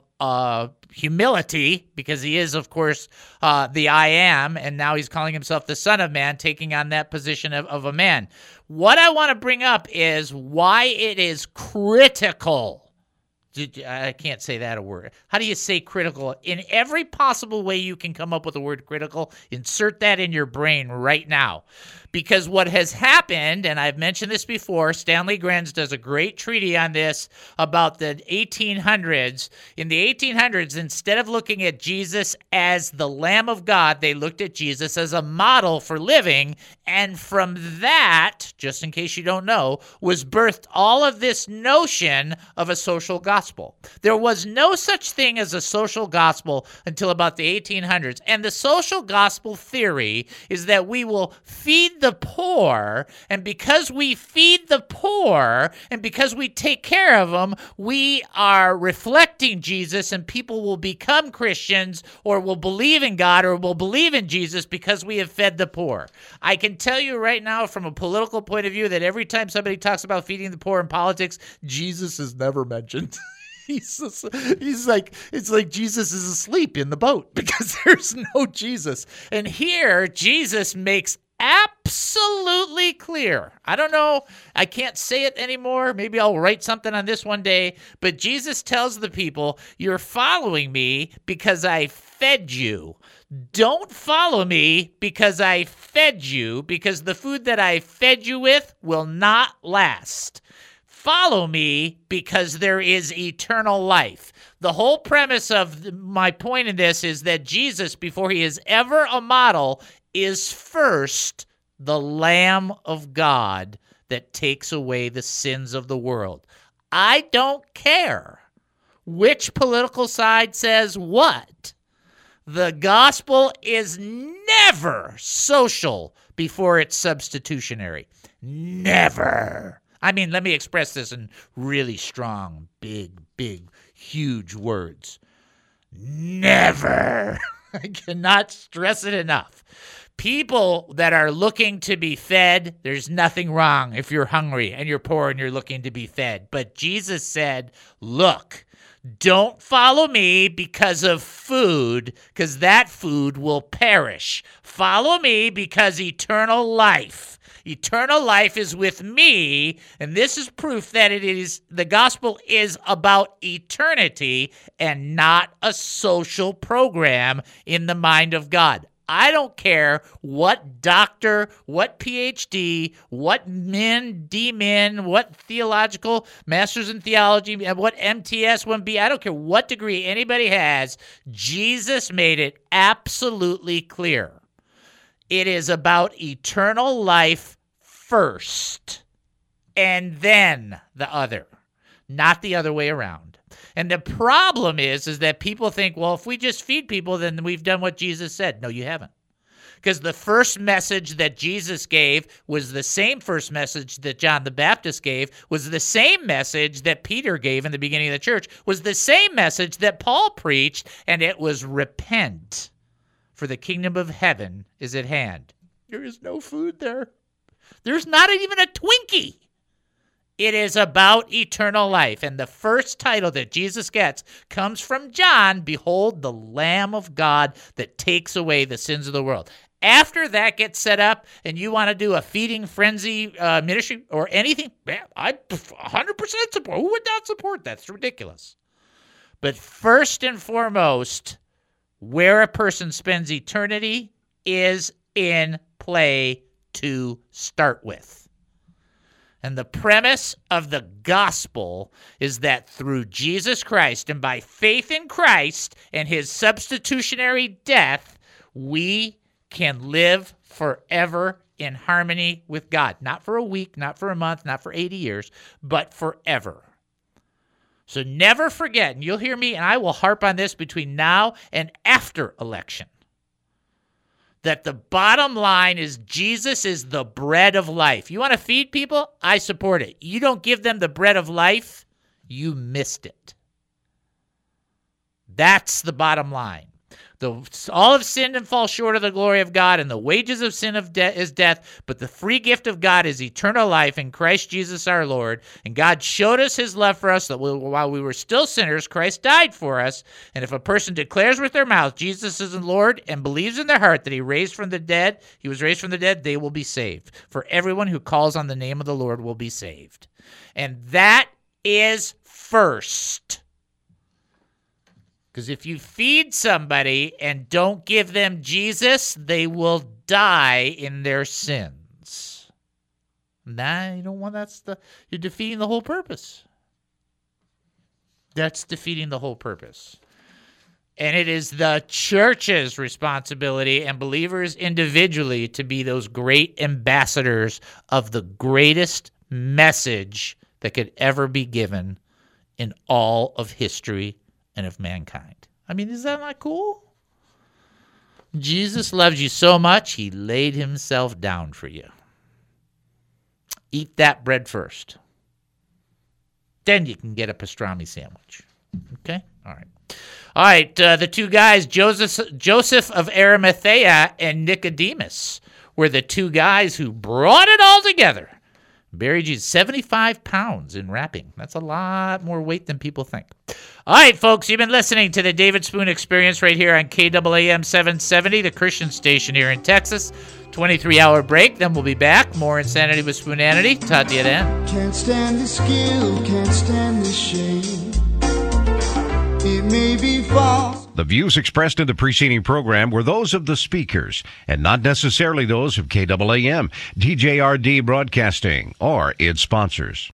humility, because he is, of course, the I am, and now he's calling himself the Son of Man, taking on that position of a man. What I want to bring up is why it is critical. I can't say that a word. How do you say critical? In every possible way you can come up with the word critical, insert that in your brain right now. Because what has happened, and I've mentioned this before, Stanley Grenz does a great treatise on this about the 1800s. In the 1800s, instead of looking at Jesus as the Lamb of God, they looked at Jesus as a model for living. And from that, just in case you don't know, was birthed all of this notion of a social gospel. There was no such thing as a social gospel until about the 1800s. And the social gospel theory is that we will feed the poor, and because we feed the poor and because we take care of them, we are reflecting Jesus, and people will become Christians or will believe in God or will believe in Jesus because we have fed the poor. I can tell you right now from a political point of view that every time somebody talks about feeding the poor in politics, Jesus is never mentioned. He's like, it's like Jesus is asleep in the boat because there's no Jesus. And here, Jesus makes absolutely clear. I don't know. I can't say it anymore. Maybe I'll write something on this one day. But Jesus tells the people, you're following me because I fed you. Don't follow me because I fed you, because the food that I fed you with will not last. Follow me because there is eternal life. The whole premise of my point in this is that Jesus, before he is ever a model, is first the Lamb of God that takes away the sins of the world. I don't care which political side says what. The gospel is never social before it's substitutionary. Never. I mean, let me express this in really strong, big, huge words. Never. I cannot stress it enough. People that are looking to be fed, there's nothing wrong if you're hungry and you're poor and you're looking to be fed. But Jesus said, look, don't follow me because of food, because that food will perish. Follow me because eternal life is with me, and this is proof that the gospel is about eternity and not a social program in the mind of God. I don't care what doctor, what PhD, what min, D-min, what theological, master's in theology, what MTS, 1B, I don't care what degree anybody has. Jesus made it absolutely clear. It is about eternal life first, and then the other, not the other way around. And the problem is that people think, well, if we just feed people, then we've done what Jesus said. No, you haven't. because the first message that Jesus gave was the same first message that John the Baptist gave, was the same message that Peter gave in the beginning of the church, was the same message that Paul preached, and it was repent, for the kingdom of heaven is at hand. There is no food there. There's not even a Twinkie. It is about eternal life. And the first title that Jesus gets comes from John, behold, the Lamb of God that takes away the sins of the world. After that gets set up and you want to do a feeding frenzy ministry or anything, I 100% support. Who would not support that? It's ridiculous. But first and foremost, where a person spends eternity is in play to start with. And the premise of the gospel is that through Jesus Christ and by faith in Christ and his substitutionary death, we can live forever in harmony with God. Not for a week, not for a month, not for 80 years, but forever. So never forget, and you'll hear me, and I will harp on this between now and after election, that the bottom line is Jesus is the bread of life. You want to feed people? I support it. You don't give them the bread of life, you missed it. That's the bottom line. All have sinned and fall short of the glory of God, and the wages of sin is death, but the free gift of God is eternal life in Christ Jesus our Lord. And God showed us his love for us, that while we were still sinners, Christ died for us. And if a person declares with their mouth Jesus is the Lord and believes in their heart that he was raised from the dead, they will be saved. For everyone who calls on the name of the Lord will be saved. And that is first. Because if you feed somebody and don't give them Jesus, they will die in their sins. Nah, you don't want you're defeating the whole purpose. That's defeating the whole purpose. And it is the church's responsibility and believers individually to be those great ambassadors of the greatest message that could ever be given in all of history and of mankind. I mean, is that not cool? Jesus loves you so much, he laid himself down for you. Eat that bread first. Then you can get a pastrami sandwich. Okay? All right. The two guys, Joseph of Arimathea and Nicodemus, were the two guys who brought it all together. Buried Jesus 75 pounds in wrapping. That's a lot more weight than people think. All right, folks, you've been listening to the David Spoon Experience right here on KAAM 770, the Christian station here in Texas. 23-hour break, then we'll be back. More Insanity with Spoonanity. Talk to you then. Can't stand the skill, can't stand the shame. It may be false. The views expressed in the preceding program were those of the speakers and not necessarily those of KAAM, DJRD Broadcasting, or its sponsors.